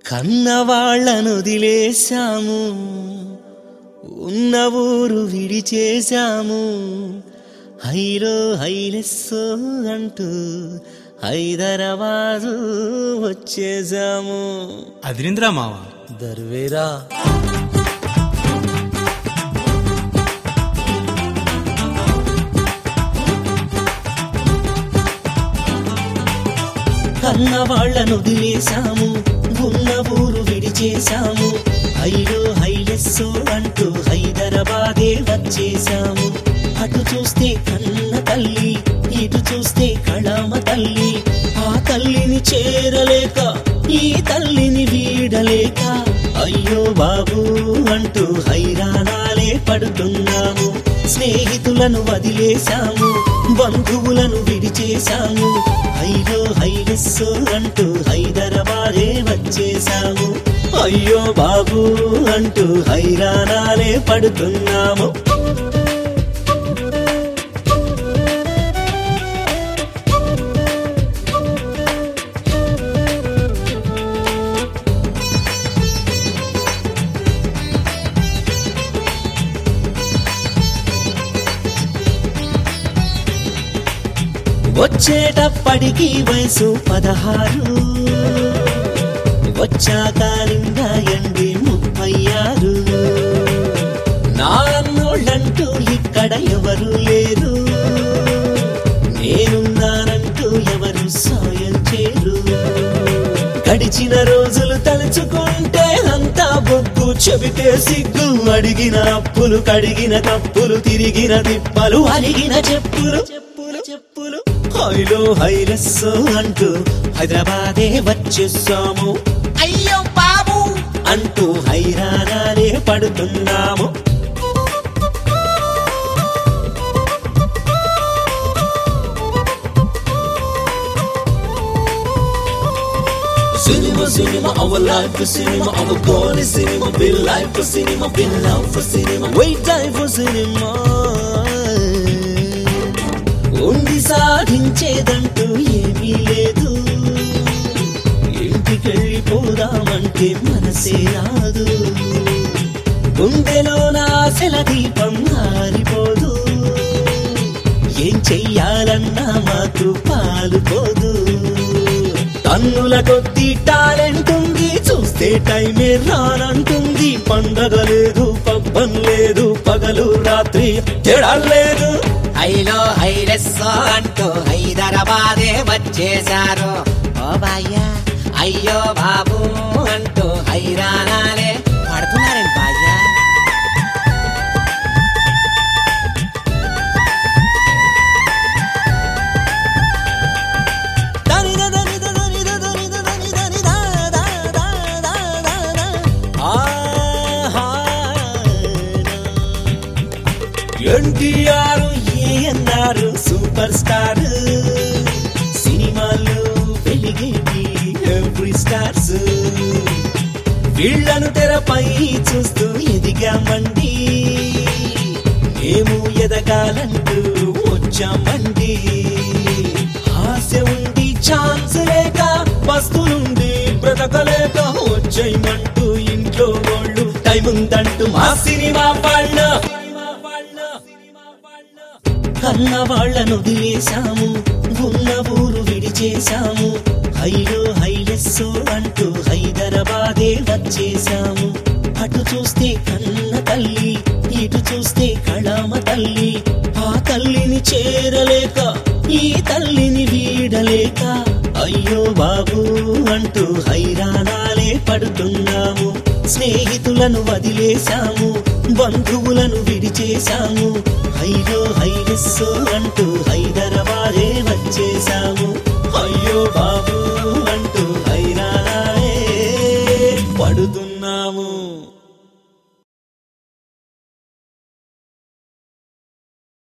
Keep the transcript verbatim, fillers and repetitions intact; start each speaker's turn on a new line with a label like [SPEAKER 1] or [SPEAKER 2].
[SPEAKER 1] కన్నవాళ్లను వదిలేశాము, ఉన్న ఊరు విడిచేశాము, హైలో హైలెస్సో అంటూ హైదరాబాదు వచ్చేసాము.
[SPEAKER 2] అదిరింద్రా మావా
[SPEAKER 1] దర్వేరా కన్నవాళ్లను వదిలేశాము, ఉన్న ఊరు విడిచేశాము, హైలో హైలెస్సో అంటూ హైదరాబాదే వచ్చేశాము. అటు చూస్తే కన్న తల్లి, ఇటు చూస్తే కళామ తల్లి, ఆ తల్లిని చేరలేక ఈ తల్లిని వీడలేక అయ్యో బాబు అంటూ హైరాణాలే పడుతున్నాము. స్నేహితులను వదిలేశాము, బంధువులను విడిచేశాము, హైలో హైలెస్సో అంటూ హైదరాబాదే వచ్చేశాము. అయ్యో బాబు అంటూ హైరాణాలే పడుతున్నాము. వచ్చేటప్పటికి వయసు పదహారు, వచ్చాక నిండా ఎండి ముప్పై ఆరు. నాన్నోళ్ళంటూ ఇక్కడ ఎవరు లేరు, నేనున్నానంటూ ఎవరు సాయం చేరు. గడిచిన రోజులు తలుచుకుంటే అంతా బొగ్గు, చెబితే సిగ్గు. అడిగిన అప్పులు, కడిగిన తప్పులు, తిరిగిన తిప్పలు, అడిగిన చెప్పులు చెప్పులు చెప్పులు హైలో హైలెస్సో అంటూ హైదరాబాదే వచ్చేసాము. అయ్యో బాబు అంటూ హైరాణాలే పడుతున్నాము. Cinema, cinema, our life for cinema, our goal is cinema, be life for cinema, be love for cinema, wait time for cinema. ఉండి సాధించేదంటూ ఏమీ లేదు, ఇంటికెళ్ళిపోదామంటే మనసే రాదు. గుండెలో నాశల దీపం ఆరిపోదు, ఏం చెయ్యాలన్నా మాకు పాలుపోదు. తన్నుల కొద్ది టాలెంట్ ఉంది, చూస్తే టైమే రానంటుంది. పండగ లేదు, పబ్బం లేదు, పగలు రాత్రి తేడా లేదు.
[SPEAKER 3] హైలో హైలెస్సో అంటూ హైదరాబాదే వచ్చేశారు. ఓ బాయ్యా అయ్యో బాబు అంటూ హైరాణాలే పడుతున్నారండి బాయ్యా.
[SPEAKER 1] ఎన్టీఆర్ ఏఎన్ఆర్ సూపర్ స్టార్, సినిమాలు వెలిగేటి ఎవ్రీ స్టార్స్. వీళ్లను తెరపై చూస్తూ ఎదిగామండి, మేము ఎదగాలంటూ వచ్చామండి. ఆశ ఉండి ఛాన్స్ లేక, బస్తులుండి బ్రతకలేక వచ్చేయమంటూ ఇంట్లో వాళ్ళు టైం ఉందంటూ మా సినిమా వాళ్ళ. కన్న వాళ్లను వదిలేశాము, ఉన్న ఊరు విడిచేశాము, హైలో హైలెస్సో అంటూ హైదరాబాదే వచ్చేశాము. అటు చూస్తే కన్న తల్లి, ఇటు చూస్తే కళామ తల్లి, ఆ తల్లిని చేరలేక ఈ తల్లిని వీడలేక అయ్యో బాబు అంటూ హైరాణాలే పడుతున్నాము. స్నేహితులను వదిలేశాము, బంధువులను విడిచేశాము, హైలో హైలెస్సో అంటూ హైదరాబాదే వచ్చేశాము. అయ్యో బాబు